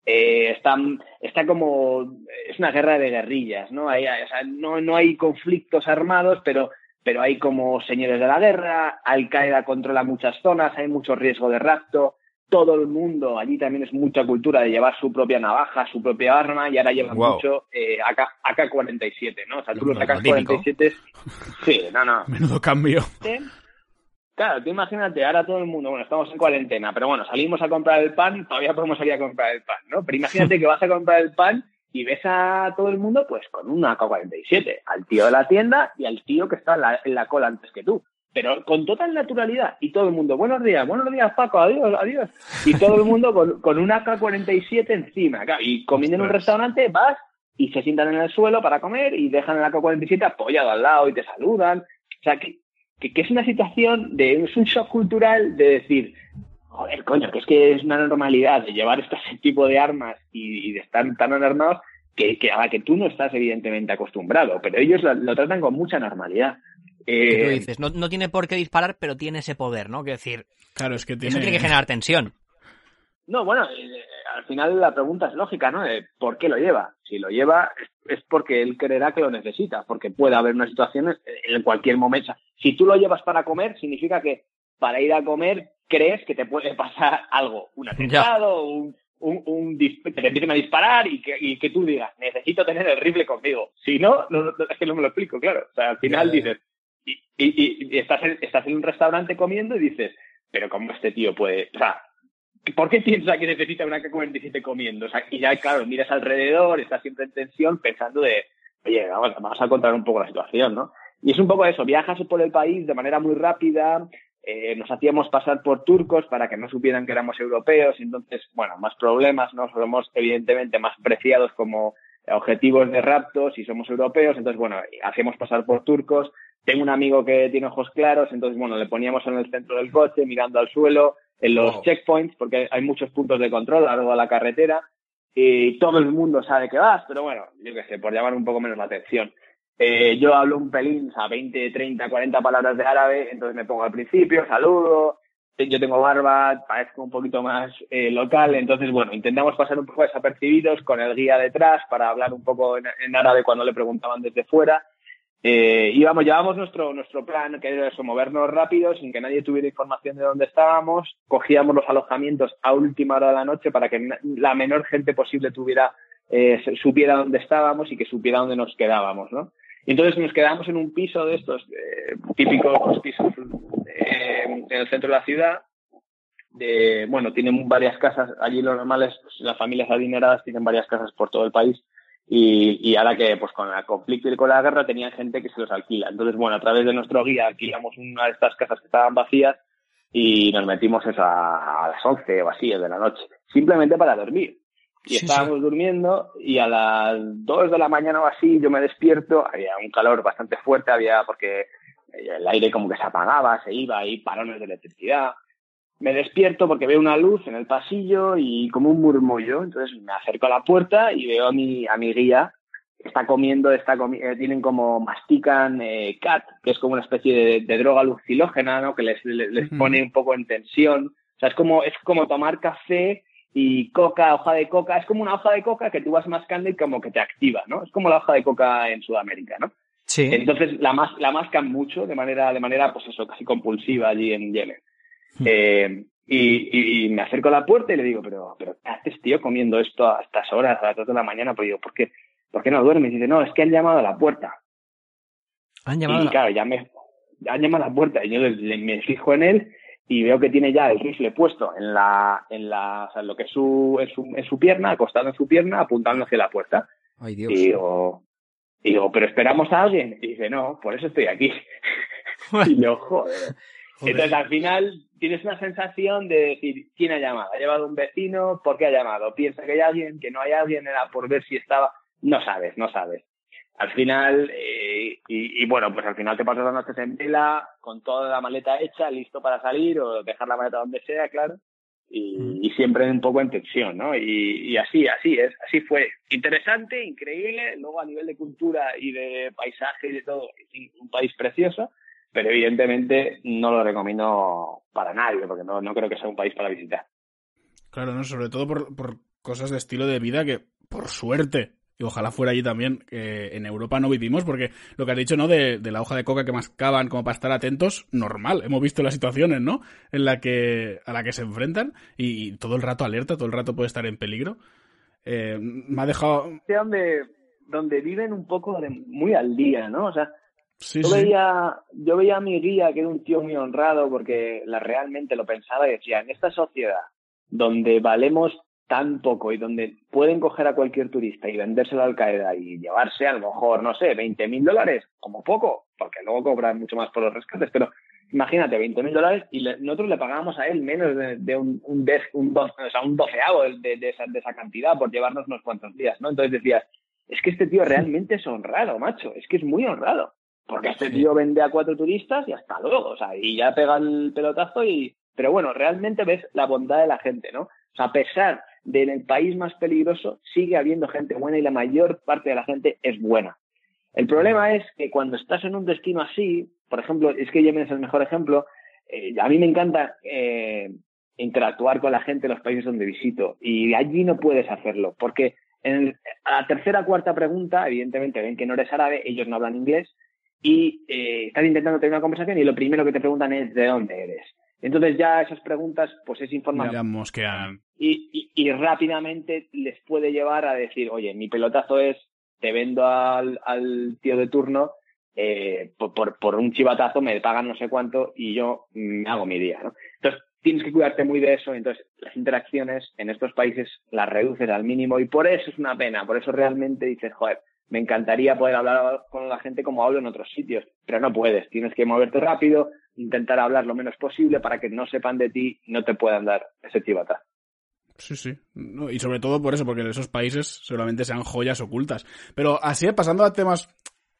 está como, es una guerra de guerrillas, ¿no? O sea, no hay conflictos armados, pero hay como señores de la guerra. Al-Qaeda controla muchas zonas, hay mucho riesgo de rapto. Todo el mundo, allí también es mucha cultura de llevar su propia navaja, su propia arma, y ahora llevan mucho AK-47, ¿no? O sea, tú los AK-47, sí, no. Menudo cambio. ¿Sí? Claro, tú imagínate, ahora todo el mundo, bueno, estamos en cuarentena, pero bueno, salimos a comprar el pan, todavía podemos salir a comprar el pan, ¿no? Pero imagínate que vas a comprar el pan y ves a todo el mundo pues con una AK-47, al tío de la tienda y al tío que está en la cola antes que tú, pero con total naturalidad, y todo el mundo, buenos días Paco, adiós, y todo el mundo con una AK-47 encima, claro, y comiendo en un restaurante, vas y se sientan en el suelo para comer y dejan el AK-47 apoyado al lado y te saludan. O sea, que es una situación es un shock cultural de decir, joder, coño, que es una normalidad de llevar este tipo de armas y de estar tan alarmados que a la que tú no estás evidentemente acostumbrado, pero ellos lo tratan con mucha normalidad. ¿Qué tú dices? No tiene por qué disparar, pero tiene ese poder, ¿no? Quiero decir, claro, es que eso tiene que generar tensión. No, bueno, al final la pregunta es lógica, ¿no? ¿Por qué lo lleva? Si lo lleva es porque él creerá que lo necesita, porque puede haber unas situaciones en cualquier momento. Si tú lo llevas para comer, significa que para ir a comer crees que te puede pasar algo, un atentado, que te empiecen a disparar y que tú digas, necesito tener el rifle conmigo. Si no, es que no me lo explico, claro. O sea, al final dices, y estás en un restaurante comiendo y dices, pero ¿cómo este tío puede...? O sea, ¿por qué piensa que necesita una AK-47 comiendo? O sea, y ya, claro, miras alrededor, estás siempre en tensión pensando de, oye, vamos a contar un poco la situación, ¿no? Y es un poco eso, viajas por el país de manera muy rápida, nos hacíamos pasar por turcos para que no supieran que éramos europeos, y entonces, bueno, más problemas, ¿no? Somos evidentemente más preciados como objetivos de raptos y somos europeos, entonces, bueno, hacíamos pasar por turcos, Tengo un amigo que tiene ojos claros, entonces, bueno, le poníamos en el centro del coche, mirando al suelo, en los checkpoints, porque hay muchos puntos de control a lo largo de la carretera, y todo el mundo sabe que vas, pero bueno, yo qué sé, por llamar un poco menos la atención. Yo hablo un pelín, o sea, 20, 30, 40 palabras de árabe, entonces me pongo al principio, saludo, yo tengo barba, parezco un poquito más local, entonces, bueno, intentamos pasar un poco desapercibidos con el guía detrás para hablar un poco en árabe cuando le preguntaban desde fuera. Llevábamos nuestro plan, que era eso, movernos rápido sin que nadie tuviera información de dónde estábamos, cogíamos los alojamientos a última hora de la noche para que la menor gente posible supiera dónde estábamos y que supiera dónde nos quedábamos, ¿no? Y entonces nos quedamos en un piso de estos típicos pisos en el centro de la ciudad. Tienen varias casas, allí lo normal es, pues, las familias adineradas tienen varias casas por todo el país. Y ahora que, pues, con el conflicto y con la guerra tenían gente que se los alquila. Entonces, bueno, a través de nuestro guía alquilamos una de estas casas que estaban vacías y nos metimos eso a las 11 o así de la noche, simplemente para dormir. Y estábamos durmiendo y a las 2 de la mañana o así yo me despierto, había un calor bastante fuerte, porque el aire como que se apagaba, se iba, y parones de electricidad. Me despierto porque veo una luz en el pasillo y como un murmullo. Entonces me acerco a la puerta y veo a mi guía. Tienen como mastican cat, que es como una especie de droga alucinógena, ¿no? Que les pone un poco en tensión. O sea, es como tomar café y hoja de coca. Es como una hoja de coca que tú vas mascando y como que te activa, ¿no? Es como la hoja de coca en Sudamérica, ¿no? Sí. Entonces la mascan mucho de manera, pues eso, casi compulsiva allí en Yemen. Y me acerco a la puerta y le digo, pero ¿qué haces, tío, comiendo esto a estas horas, a las 2 de la mañana? Pues digo, ¿por qué no duermes? Y dice, no, es que han llamado a la puerta. Claro, han llamado a la puerta. Y yo me fijo en él y veo que tiene ya el rifle puesto en lo que es su pierna, acostado en su pierna, apuntando hacia la puerta. Ay, Dios. Y digo, ¿pero esperamos a alguien? Y dice, no, por eso estoy aquí. Y yo, joder. Entonces, al final, tienes una sensación de decir, ¿quién ha llamado? ¿Ha llamado un vecino? ¿Por qué ha llamado? ¿Piensa que hay alguien? ¿Que no hay alguien? ¿Era por ver si estaba? No sabes. Al final, bueno, pues al final te pasas las noches en vela, con toda la maleta hecha, listo para salir, o dejar la maleta donde sea, claro, y siempre un poco en tensión, ¿no? Y así fue. Interesante, increíble, luego a nivel de cultura y de paisaje y de todo, es un país precioso, pero evidentemente no lo recomiendo para nadie, porque no creo que sea un país para visitar. Claro, no, sobre todo por cosas de estilo de vida que, por suerte, y ojalá fuera allí también, en Europa no vivimos, porque lo que has dicho, ¿no? De la hoja de coca que mascaban como para estar atentos, normal. Hemos visto las situaciones, ¿no? A la que se enfrentan y todo el rato alerta, todo el rato puede estar en peligro. Me ha dejado... Donde viven un poco muy al día, ¿no? O sea, sí, yo veía a mi guía, que era un tío muy honrado, porque realmente lo pensaba y decía, en esta sociedad donde valemos tan poco y donde pueden coger a cualquier turista y vendérselo a Al-Qaeda y llevarse a lo mejor, no sé, $20,000, como poco, porque luego cobran mucho más por los rescates, pero imagínate, $20,000 y nosotros le pagábamos a él menos de un doceavo de esa cantidad por llevarnos unos cuantos días, ¿no? Entonces decías, es que este tío realmente es honrado, macho, es que es muy honrado, porque este tío vende a 4 turistas y hasta luego, o sea, y ya pega el pelotazo pero bueno, realmente ves la bondad de la gente, ¿no? O sea, a pesar de en el país más peligroso, sigue habiendo gente buena y la mayor parte de la gente es buena. El problema es que cuando estás en un destino así, por ejemplo, es que Yemen es el mejor ejemplo, a mí me encanta interactuar con la gente en los países donde visito y allí no puedes hacerlo, porque a la tercera o cuarta pregunta, evidentemente ven que no eres árabe, ellos no hablan inglés y están intentando tener una conversación y lo primero que te preguntan es ¿de dónde eres? Entonces ya esas preguntas, pues es información. Y rápidamente les puede llevar a decir, oye, mi pelotazo es, te vendo al tío de turno, por un chivatazo me pagan no sé cuánto y yo me hago mi día, ¿no? Entonces tienes que cuidarte muy de eso, entonces las interacciones en estos países las reduces al mínimo y por eso es una pena, por eso realmente dices, joder, me encantaría poder hablar con la gente como hablo en otros sitios, pero no puedes, tienes que moverte rápido, intentar hablar lo menos posible para que no sepan de ti y no te puedan dar ese chivatazo. Sí. No, y sobre todo por eso, porque en esos países seguramente sean joyas ocultas. Pero así, pasando a temas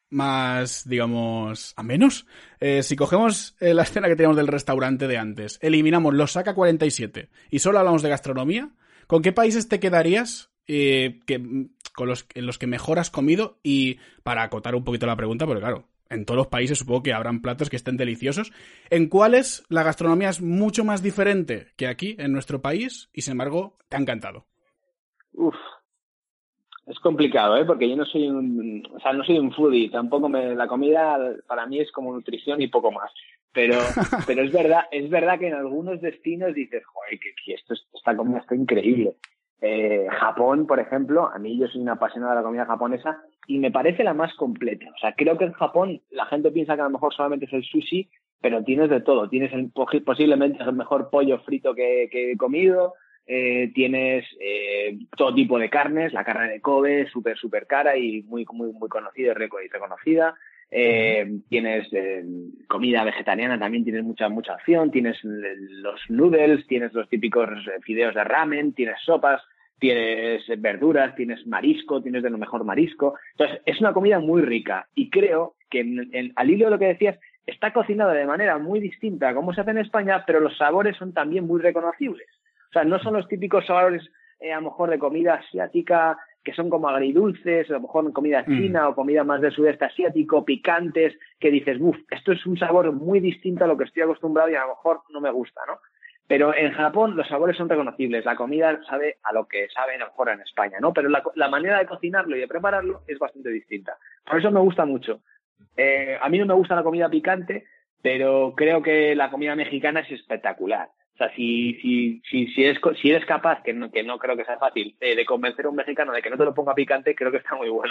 más, digamos, a menos. Si cogemos la escena que teníamos del restaurante de antes, eliminamos los Saca 47 y solo hablamos de gastronomía, ¿con qué países te quedarías en los que mejor has comido? Y para acotar un poquito la pregunta, porque claro, en todos los países supongo que habrán platos que estén deliciosos. ¿En cuáles la gastronomía es mucho más diferente que aquí, en nuestro país, y sin embargo te ha encantado? Uf, es complicado, porque yo no soy no soy un foodie, tampoco la comida para mí es como nutrición y poco más. Pero es verdad que en algunos destinos dices, joder, que esta comida está increíble. Japón, por ejemplo, a mí yo soy una apasionada de la comida japonesa y me parece la más completa. O sea, creo que en Japón la gente piensa que a lo mejor solamente es el sushi, pero tienes de todo. Tienes posiblemente el mejor pollo frito que he comido. Tienes todo tipo de carnes, la carne de Kobe, súper cara y muy conocida y reconocida. Tienes comida vegetariana, también tienes mucha opción. Tienes los noodles, tienes los típicos fideos de ramen, tienes sopas, tienes verduras, tienes marisco, tienes de lo mejor marisco. Entonces, es una comida muy rica y creo que al hilo de lo que decías, está cocinada de manera muy distinta a cómo se hace en España, pero los sabores son también muy reconocibles. O sea, no son los típicos sabores a lo mejor de comida asiática que son como agridulces, a lo mejor comida china o comida más del sudeste asiático, picantes, que dices, esto es un sabor muy distinto a lo que estoy acostumbrado y a lo mejor no me gusta, ¿no? Pero en Japón los sabores son reconocibles, la comida sabe a lo que sabe a lo mejor en España, ¿no? Pero la manera de cocinarlo y de prepararlo es bastante distinta. Por eso me gusta mucho. A mí no me gusta la comida picante, pero creo que la comida mexicana es espectacular. O sea, si eres capaz, que no creo que sea fácil, de convencer a un mexicano de que no te lo ponga picante, creo que está muy bueno.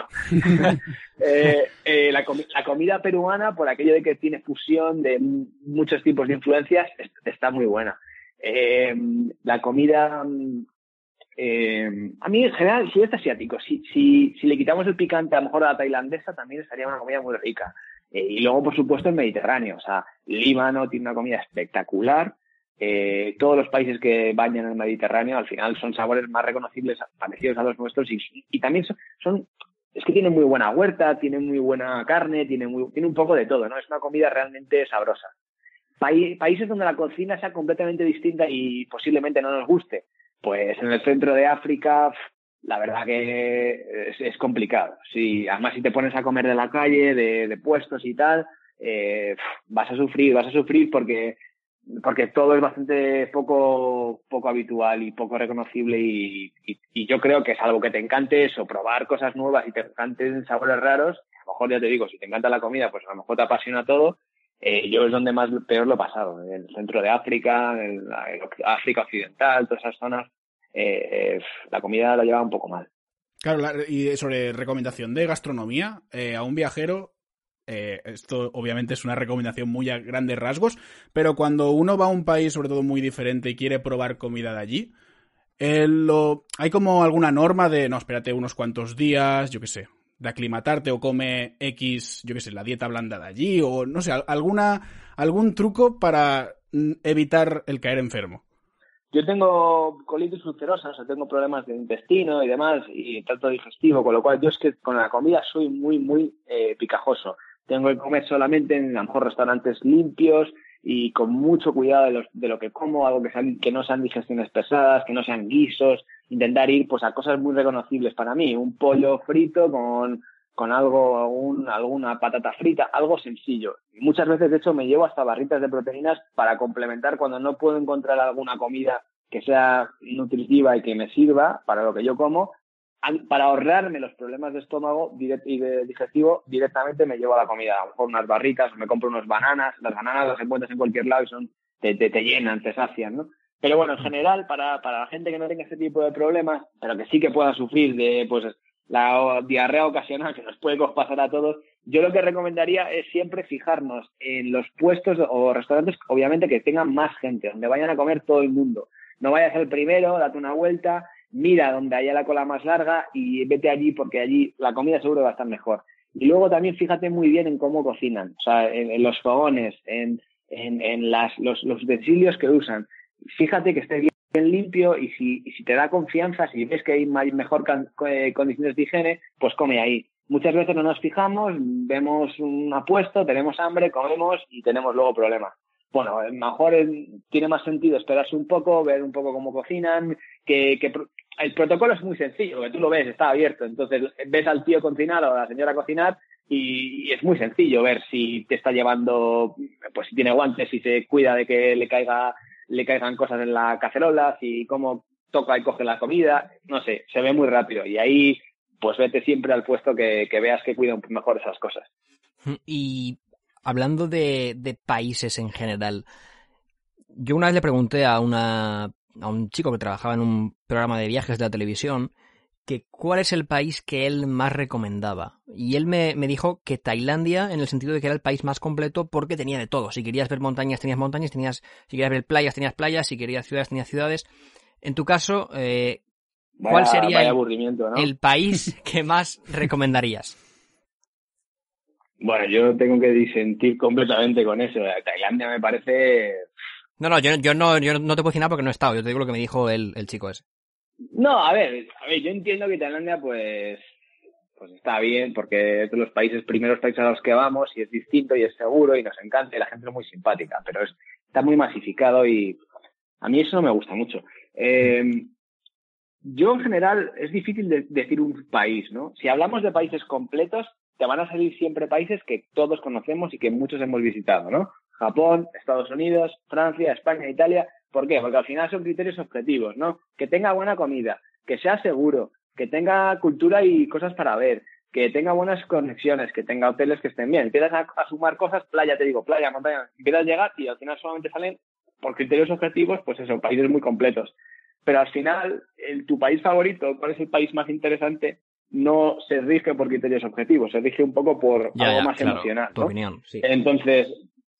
La comida peruana, por aquello de que tiene fusión de muchos tipos de influencias, está muy buena. La comida, a mí en general, si es asiático, si le quitamos el picante a lo mejor a la tailandesa, también estaría una comida muy rica. Y luego, por supuesto, el Mediterráneo. O sea, Líbano tiene una comida espectacular. Todos los países que bañan el Mediterráneo al final son sabores más reconocibles, parecidos a los nuestros y también es que tienen muy buena huerta, tienen muy buena carne, tiene un poco de todo, ¿no? Es una comida realmente sabrosa. Países donde la cocina sea completamente distinta y posiblemente no nos guste, pues en el centro de África la verdad que es complicado. Además si te pones a comer de la calle, de puestos y tal, vas a sufrir porque todo es bastante poco habitual y poco reconocible y yo creo que es algo que te encante eso, probar cosas nuevas y te encanten sabores raros. A lo mejor ya te digo, si te encanta la comida, pues a lo mejor te apasiona todo. Yo es donde más peor lo he pasado, en el centro de África, en África Occidental, todas esas zonas, la comida la lleva un poco mal. Claro, y sobre recomendación de gastronomía a un viajero, esto obviamente es una recomendación muy a grandes rasgos, pero cuando uno va a un país sobre todo muy diferente y quiere probar comida de allí, hay como alguna norma de, no, espérate unos cuantos días, yo qué sé, de aclimatarte o come X, yo qué sé, la dieta blanda de allí o no sé, algún truco para evitar el caer enfermo. Yo tengo colitis ulcerosa, o sea, tengo problemas de intestino y demás, y trato digestivo, con lo cual yo es que con la comida soy muy picajoso. Tengo que comer solamente en a lo mejor restaurantes limpios y con mucho cuidado de lo que como, algo que no sean digestiones pesadas, que no sean guisos, intentar ir pues a cosas muy reconocibles para mí, un pollo frito con alguna patata frita, algo sencillo. Y muchas veces, de hecho, me llevo hasta barritas de proteínas para complementar cuando no puedo encontrar alguna comida que sea nutritiva y que me sirva para lo que yo como. Para ahorrarme los problemas de estómago y de digestivo, directamente me llevo a la comida. A lo mejor unas barritas, me compro unas bananas. Las bananas las encuentras en cualquier lado y te llenan, te sacian, ¿no? Pero bueno, en general, para la gente que no tenga este tipo de problemas, pero que sí que pueda sufrir de pues la diarrea ocasional que nos puede pasar a todos, yo lo que recomendaría es siempre fijarnos en los puestos o restaurantes, obviamente, que tengan más gente, donde vayan a comer todo el mundo. No vayas al primero, date una vuelta, mira donde haya la cola más larga y vete allí porque allí la comida seguro va a estar mejor. Y luego también fíjate muy bien en cómo cocinan, o sea, en los fogones, en los utensilios que usan. Fíjate que esté bien limpio y si te da confianza, si ves que hay mejor condiciones de higiene, pues come ahí. muchas veces no nos fijamos, vemos un apuesto, tenemos hambre, comemos y tenemos luego problemas. Bueno, mejor tiene más sentido esperarse un poco, ver un poco cómo cocinan, que el protocolo es muy sencillo, que tú lo ves, está abierto, entonces ves al tío cocinar o a la señora cocinar y es muy sencillo ver si te está llevando, pues si tiene guantes, si se cuida de que le caigan cosas en la cacerola, si cómo toca y coge la comida, no sé, se ve muy rápido y ahí pues vete siempre al puesto que veas que cuida mejor esas cosas. Y hablando de países en general, yo una vez le pregunté a un chico que trabajaba en un programa de viajes de la televisión que cuál es el país que él más recomendaba. Y él me dijo que Tailandia, en el sentido de que era el país más completo porque tenía de todo. Si querías ver montañas, tenías montañas, si querías ver playas, tenías playas, si querías ciudades, tenías ciudades. En tu caso, ¿cuál sería el país que más recomendarías? Bueno, yo tengo que disentir completamente con eso. Tailandia me parece... No, yo no te puedo decir nada porque no he estado. Yo te digo lo que me dijo el chico ese. No, a ver, yo entiendo que Tailandia pues está bien porque es de los primeros países a los que vamos y es distinto y es seguro y nos encanta y la gente es muy simpática, pero está muy masificado y a mí eso no me gusta mucho. Yo en general es difícil decir un país, ¿no? Si hablamos de países completos, te van a salir siempre países que todos conocemos y que muchos hemos visitado, ¿no? Japón, Estados Unidos, Francia, España, Italia. ¿Por qué? Porque al final son criterios objetivos, ¿no? Que tenga buena comida, que sea seguro, que tenga cultura y cosas para ver, que tenga buenas conexiones, que tenga hoteles que estén bien. Empiezas a sumar cosas, playa, montaña, empiezas a llegar y al final solamente salen por criterios objetivos, pues eso, países muy completos. Pero al final, tu país favorito, ¿cuál es el país más interesante? No se rige por criterios objetivos, se rige un poco por algo más emocional, ¿no? Tu opinión, sí. Entonces,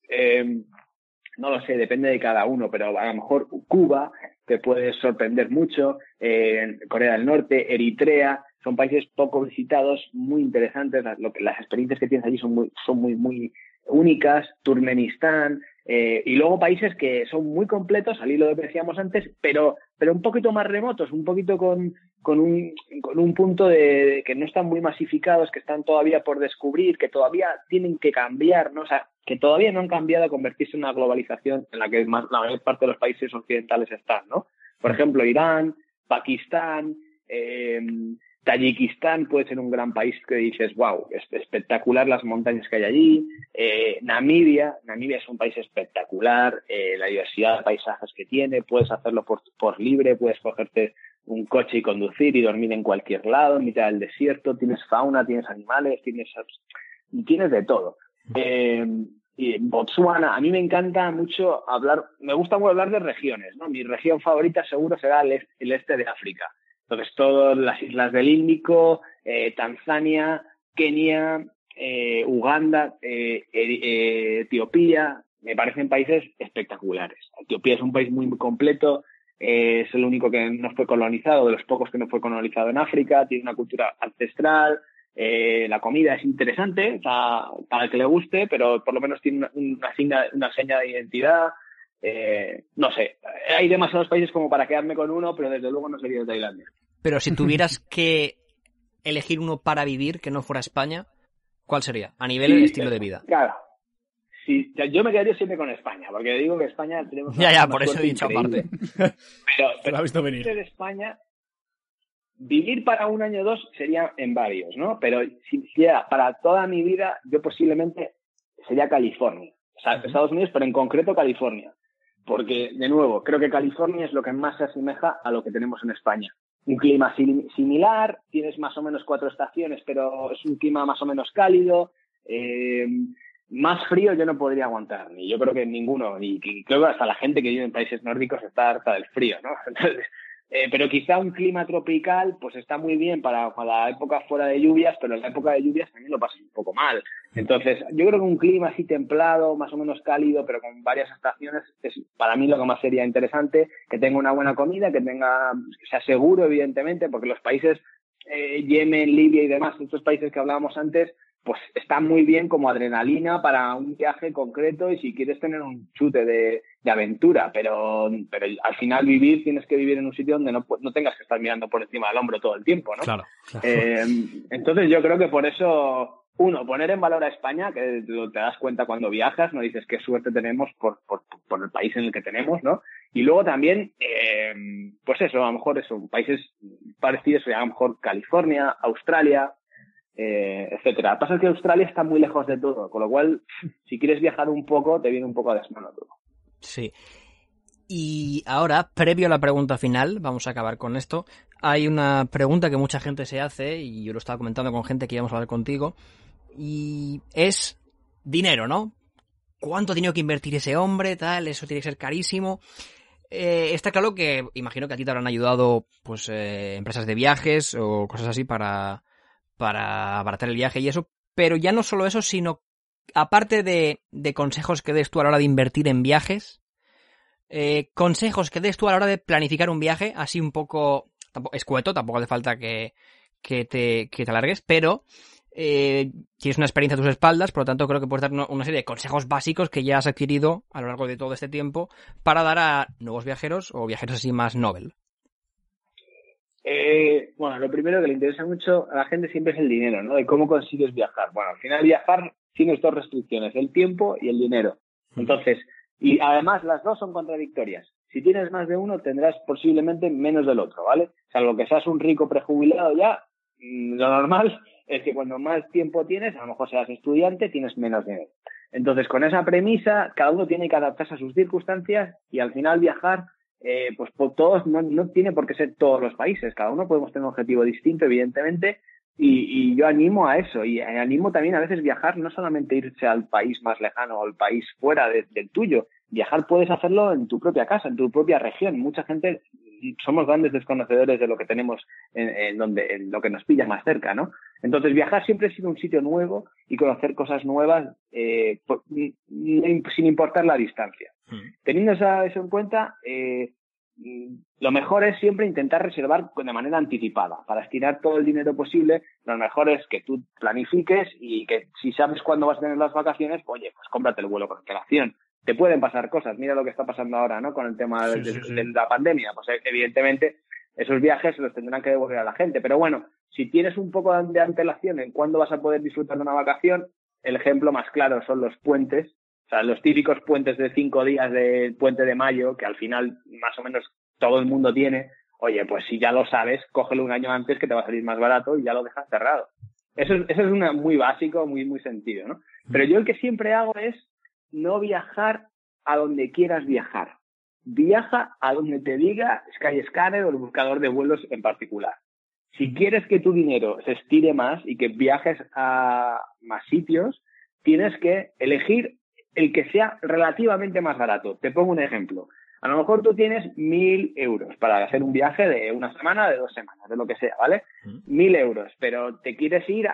no lo sé, depende de cada uno, pero a lo mejor Cuba te puede sorprender mucho, Corea del Norte, Eritrea, son países poco visitados, muy interesantes, las experiencias que tienes allí son muy únicas, Turkmenistán, y luego países que son muy completos, al hilo de lo que decíamos antes, pero un poquito más remotos, un poquito con un punto de que no están muy masificados, que están todavía por descubrir, que todavía tienen que cambiar, ¿no? O sea, que todavía no han cambiado a convertirse en una globalización en la que la mayor parte de los países occidentales están, ¿no? Por ejemplo, Irán, Pakistán, Tayikistán puede ser un gran país que dices, wow, es espectacular las montañas que hay allí. Namibia es un país espectacular, la diversidad de paisajes que tiene, puedes hacerlo por libre, puedes cogerte un coche y conducir y dormir en cualquier lado, en mitad del desierto, tienes fauna, tienes animales, tienes de todo. Y Botsuana, a mí me encanta mucho me gusta mucho hablar de regiones, ¿no? Mi región favorita seguro será el este de África. Entonces, todas las islas del Índico, Tanzania, Kenia, Uganda, Etiopía, me parecen países espectaculares. Etiopía es un país muy completo, es el único que no fue colonizado, de los pocos que no fue colonizado en África, tiene una cultura ancestral, la comida es interesante para el que le guste, pero por lo menos tiene una seña de identidad. No sé, hay demasiados países como para quedarme con uno, pero desde luego no sería Tailandia. Pero si tuvieras que elegir uno para vivir que no fuera España, ¿cuál sería? A nivel de estilo de vida. Claro. Sí, yo me quedaría siempre con España, porque digo que España tenemos por eso he dicho aparte. Pero lo ha visto venir. De España, vivir para un año o dos sería en varios, ¿no? Pero si era para toda mi vida, yo posiblemente sería California. O sea, Estados Unidos, pero en concreto California. Porque, de nuevo, creo que California es lo que más se asemeja a lo que tenemos en España. Un clima similar, tienes más o menos 4 estaciones, pero es un clima más o menos cálido. Más frío yo no podría aguantar, ni yo creo que ninguno, y creo que hasta la gente que vive en países nórdicos está harta del frío, ¿no? Entonces, pero quizá un clima tropical pues está muy bien para la época fuera de lluvias, pero en la época de lluvias también lo pasas un poco mal. Entonces, yo creo que un clima así templado, más o menos cálido, pero con varias estaciones, es para mí lo que más sería interesante, que tenga una buena comida, que sea seguro, evidentemente, porque los países, Yemen, Libia y demás, estos países que hablábamos antes, pues están muy bien como adrenalina para un viaje concreto y si quieres tener un chute de aventura, pero al final tienes que vivir en un sitio donde no tengas que estar mirando por encima del hombro todo el tiempo, ¿no? Claro. Entonces yo creo que por eso, uno, poner en valor a España, que te das cuenta cuando viajas, no dices qué suerte tenemos por el país en el que tenemos, ¿no? Y luego también, pues eso, a lo mejor países parecidos, a lo mejor California, Australia, etcétera. Lo que pasa es que Australia está muy lejos de todo, con lo cual, si quieres viajar un poco, te viene un poco a desmano todo. Sí. Y ahora, previo a la pregunta final, vamos a acabar con esto. Hay una pregunta que mucha gente se hace, y yo lo estaba comentando con gente que íbamos a hablar contigo, y es dinero, ¿no? ¿Cuánto dinero que invertir ese hombre? Tal, eso tiene que ser carísimo. Está claro que imagino que a ti te habrán ayudado pues empresas de viajes o cosas así para abaratar el viaje y eso, pero ya no solo eso, sino aparte de consejos que des tú a la hora de invertir en viajes, consejos que des tú a la hora de planificar un viaje, así un poco escueto, tampoco hace falta que te alargues, pero tienes una experiencia a tus espaldas, por lo tanto creo que puedes dar una serie de consejos básicos que ya has adquirido a lo largo de todo este tiempo para dar a nuevos viajeros o viajeros así más novel. Bueno, lo primero que le interesa mucho a la gente siempre es el dinero, ¿no? De cómo consigues viajar. Bueno, al final viajar tienes dos restricciones, el tiempo y el dinero. Entonces, y además las dos son contradictorias. Si tienes más de uno, tendrás posiblemente menos del otro, ¿vale? Salvo que seas un rico prejubilado ya, lo normal es que cuando más tiempo tienes, a lo mejor seas estudiante, tienes menos dinero. Entonces, con esa premisa, cada uno tiene que adaptarse a sus circunstancias y al final viajar, pues por todos, no tiene por qué ser todos los países. Cada uno podemos tener un objetivo distinto, evidentemente, y yo animo a eso. Y animo también a veces viajar, no solamente irse al país más lejano o al país fuera del tuyo. Viajar puedes hacerlo en tu propia casa, en tu propia región. Mucha gente somos grandes desconocedores de lo que tenemos en lo que nos pilla más cerca, ¿no? Entonces viajar siempre ha sido un sitio nuevo y conocer cosas nuevas sin importar la distancia. Teniendo eso en cuenta, lo mejor es siempre intentar reservar de manera anticipada. Para estirar todo el dinero posible, lo mejor es que tú planifiques y que si sabes cuándo vas a tener las vacaciones, oye, pues cómprate el vuelo con antelación. Te pueden pasar cosas, mira lo que está pasando ahora, ¿no? Con el tema de la pandemia, pues evidentemente esos viajes se los tendrán que devolver a la gente, pero bueno, si tienes un poco de antelación en cuándo vas a poder disfrutar de una vacación, el ejemplo más claro son los puentes, o sea, los típicos puentes de 5 días del puente de mayo, que al final más o menos todo el mundo tiene. Oye, pues si ya lo sabes, cógelo un año antes que te va a salir más barato y ya lo dejas cerrado. Eso es muy básico, muy sencillo, ¿no? Pero yo el que siempre hago es no viajar a donde quieras viajar. Viaja a donde te diga Skyscanner o el buscador de vuelos en particular. Si quieres que tu dinero se estire más y que viajes a más sitios, tienes que elegir el que sea relativamente más barato. Te pongo un ejemplo. A lo mejor tú tienes 1.000 euros para hacer un viaje de una semana, de 2 semanas, de lo que sea, ¿vale? 1.000 euros, pero te quieres ir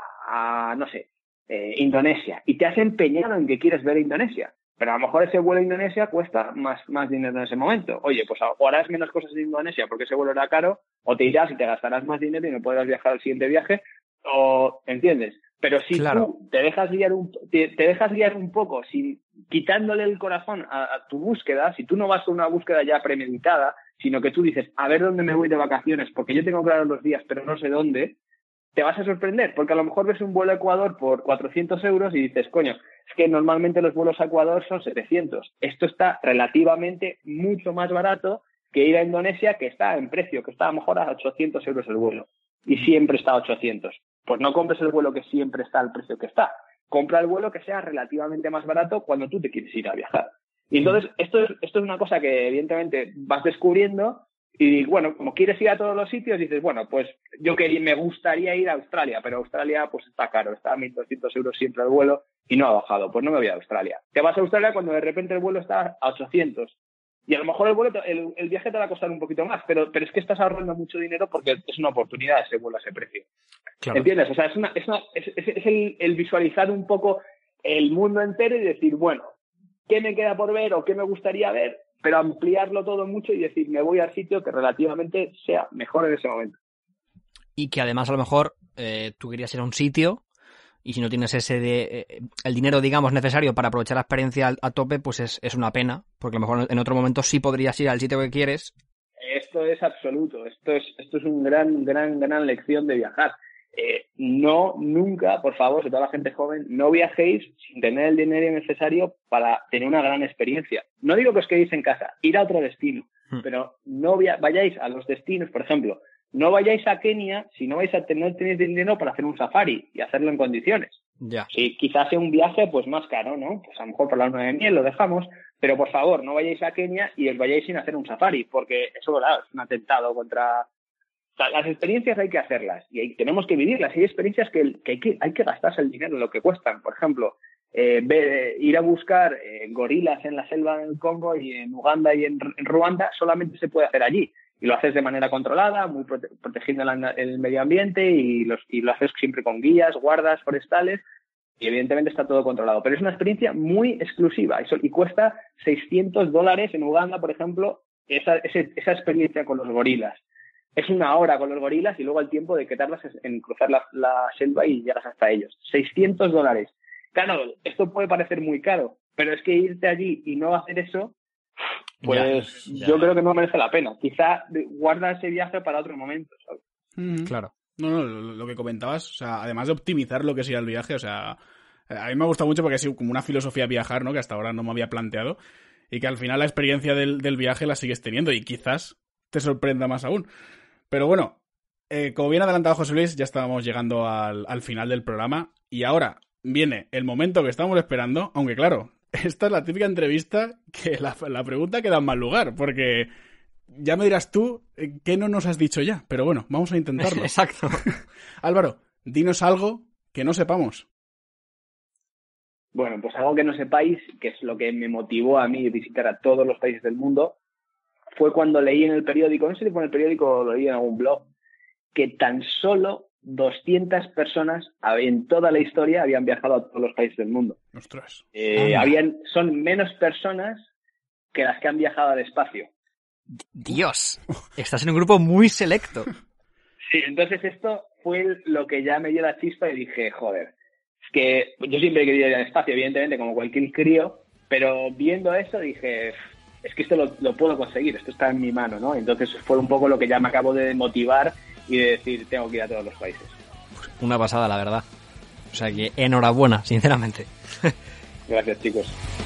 a no sé, Indonesia, y te has empeñado en que quieres ver Indonesia, pero a lo mejor ese vuelo a Indonesia cuesta más dinero en ese momento. Oye, pues o harás menos cosas en Indonesia porque ese vuelo era caro, o te irás y te gastarás más dinero y no podrás viajar al siguiente viaje, o ¿entiendes? Pero si tú te dejas guiar un poco, quitándole el corazón a tu búsqueda, si tú no vas con una búsqueda ya premeditada, sino que tú dices, a ver dónde me voy de vacaciones, porque yo tengo claro los días, pero no sé dónde, te vas a sorprender, porque a lo mejor ves un vuelo a Ecuador por 400 euros y dices, coño, es que normalmente los vuelos a Ecuador son 700. Esto está relativamente mucho más barato que ir a Indonesia, que está en precio, que está a lo mejor a 800 euros el vuelo. Y siempre está a 800. Pues no compres el vuelo que siempre está al precio que está. Compra el vuelo que sea relativamente más barato cuando tú te quieres ir a viajar. Y entonces, esto es una cosa que evidentemente vas descubriendo y, bueno, como quieres ir a todos los sitios, dices, bueno, pues yo me gustaría ir a Australia, pero Australia pues está caro, está a 1.200 euros siempre el vuelo y no ha bajado, pues no me voy a Australia. Te vas a Australia cuando de repente el vuelo está a 800. Y a lo mejor el viaje te va a costar un poquito más, pero es que estás ahorrando mucho dinero porque es una oportunidad ese vuelo a ese precio. Claro. ¿Entiendes? O sea, es el visualizar un poco el mundo entero y decir, bueno, ¿qué me queda por ver o qué me gustaría ver? Pero ampliarlo todo mucho y decir, me voy al sitio que relativamente sea mejor en ese momento. Y que además a lo mejor tú querías ir a un sitio y si no tienes el dinero, digamos, necesario para aprovechar la experiencia a tope, pues es una pena, porque a lo mejor en otro momento sí podrías ir al sitio que quieres. Esto es absoluto, esto es un gran lección de viajar. No, nunca, por favor, sobre todo la gente joven, no viajéis sin tener el dinero necesario para tener una gran experiencia. No digo que os quedéis en casa, ir a otro destino, pero no vayáis a los destinos, por ejemplo, no vayáis a Kenia si no tenéis dinero para hacer un safari y hacerlo en condiciones. Ya. Si quizás sea un viaje pues más caro, ¿no? Pues a lo mejor por la luna de miel lo dejamos, pero por favor, no vayáis a Kenia y os vayáis sin hacer un safari, porque eso, claro, es un atentado contra... O sea, las experiencias hay que hacerlas y tenemos que vivirlas. Hay experiencias que hay que gastarse el dinero en lo que cuestan. Por ejemplo, ir a buscar gorilas en la selva del Congo y en Uganda y en Ruanda solamente se puede hacer allí. Y lo haces de manera controlada, muy protegiendo el medio ambiente y lo haces siempre con guías, guardas forestales y evidentemente está todo controlado. Pero es una experiencia muy exclusiva y cuesta $600 en Uganda, por ejemplo, esa experiencia con los gorilas. Es 1 hora con los gorilas y luego el tiempo de que tardas en cruzar la selva y llegas hasta ellos. $600. Claro, esto puede parecer muy caro, pero es que irte allí y no hacer eso, pues ya. Yo creo que no merece la pena. Quizá guarda ese viaje para otro momento, ¿sabes? Claro. No, lo que comentabas, o sea, además de optimizar lo que sería el viaje, o sea, a mí me ha gustado mucho porque ha sido como una filosofía viajar, ¿no? Que hasta ahora no me había planteado y que al final la experiencia del viaje la sigues teniendo y quizás te sorprenda más aún. Pero bueno, como bien adelantado José Luis, ya estábamos llegando al final del programa y ahora viene el momento que estamos esperando, aunque claro, esta es la típica entrevista que la pregunta queda en mal lugar, porque ya me dirás tú qué no nos has dicho ya, pero bueno, vamos a intentarlo. Exacto. Álvaro, dinos algo que no sepamos. Bueno, pues algo que no sepáis, que es lo que me motivó a mí a visitar a todos los países del mundo, fue cuando leí en el periódico, no sé si fue en el periódico o lo leí en algún blog, que tan solo 200 personas en toda la historia habían viajado a todos los países del mundo. ¡Ostras! Son menos personas que las que han viajado al espacio. Dios, estás en un grupo muy selecto. Sí, entonces esto fue lo que ya me dio la chispa y dije, joder, es que yo siempre he querido ir al espacio, evidentemente, como cualquier crío, pero viendo eso dije, es que esto lo puedo conseguir, esto está en mi mano, ¿no? Entonces fue un poco lo que ya me acabo de motivar y de decir, tengo que ir a todos los países. Una pasada, la verdad. O sea que enhorabuena, sinceramente. Gracias, chicos.